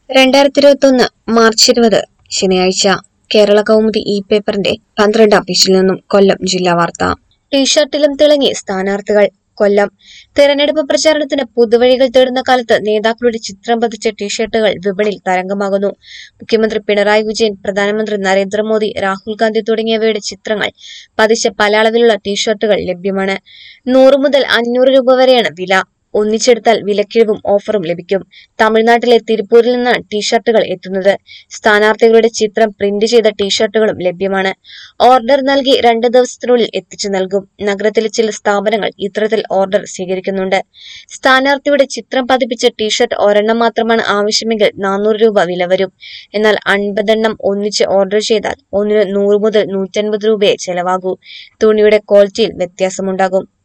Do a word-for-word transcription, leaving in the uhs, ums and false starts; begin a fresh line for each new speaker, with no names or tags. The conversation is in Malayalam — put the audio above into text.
രണ്ടായിരത്തി ഇരുപത്തി ഒന്ന് മാർച്ച് ഇരുപത് ശനിയാഴ്ച കേരള കൗമുദി ഇ പേപ്പറിന്റെ പന്ത്രണ്ടാം പേജിൽ നിന്നും കൊല്ലം ജില്ലാ വാർത്ത. ടീഷർട്ടിലും തിളങ്ങി സ്ഥാനാർത്ഥികൾ. കൊല്ലം തെരഞ്ഞെടുപ്പ് പ്രചാരണത്തിന് പുതുവഴികൾ തേടുന്ന കാലത്ത് നേതാക്കളുടെ ചിത്രം പതിച്ച ടീഷർട്ടുകൾ വിപണിയിൽ തരംഗമാകുന്നു. മുഖ്യമന്ത്രി പിണറായി വിജയൻ, പ്രധാനമന്ത്രി നരേന്ദ്രമോദി, രാഹുൽ ഗാന്ധി തുടങ്ങിയവയുടെ ചിത്രങ്ങൾ പതിച്ച പല അളവിലുള്ള ടീഷർട്ടുകൾ ലഭ്യമാണ്. നൂറ് മുതൽ അഞ്ഞൂറ് രൂപ വരെയാണ് വില. ഒന്നിച്ചെടുത്താൽ വിലക്കിഴിവും ഓഫറും ലഭിക്കും. തമിഴ്നാട്ടിലെ തിരുപ്പൂരിൽ നിന്നാണ് ടീഷർട്ടുകൾ എത്തുന്നത്. സ്ഥാനാർത്ഥികളുടെ ചിത്രം പ്രിന്റ് ചെയ്ത ടീഷർട്ടുകളും ലഭ്യമാണ്. ഓർഡർ നൽകി രണ്ട് ദിവസത്തിനുള്ളിൽ എത്തിച്ചു നൽകും. നഗരത്തിലെ ചില സ്ഥാപനങ്ങൾ ഇത്തരത്തിൽ ഓർഡർ സ്വീകരിക്കുന്നുണ്ട്. സ്ഥാനാർത്ഥിയുടെ ചിത്രം പതിപ്പിച്ച ടീഷർട്ട് ഒരെണ്ണം മാത്രമാണ് ആവശ്യമെങ്കിൽ നാനൂറ് രൂപ വില വരും. എന്നാൽ അൻപതെണ്ണം ഒന്നിച്ച് ഓർഡർ ചെയ്താൽ ഒന്നിന് നൂറ് മുതൽ നൂറ്റൻപത് രൂപയെ ചെലവാകൂ. തുണിയുടെ ക്വാളിറ്റിയിൽ വ്യത്യാസമുണ്ടാകും.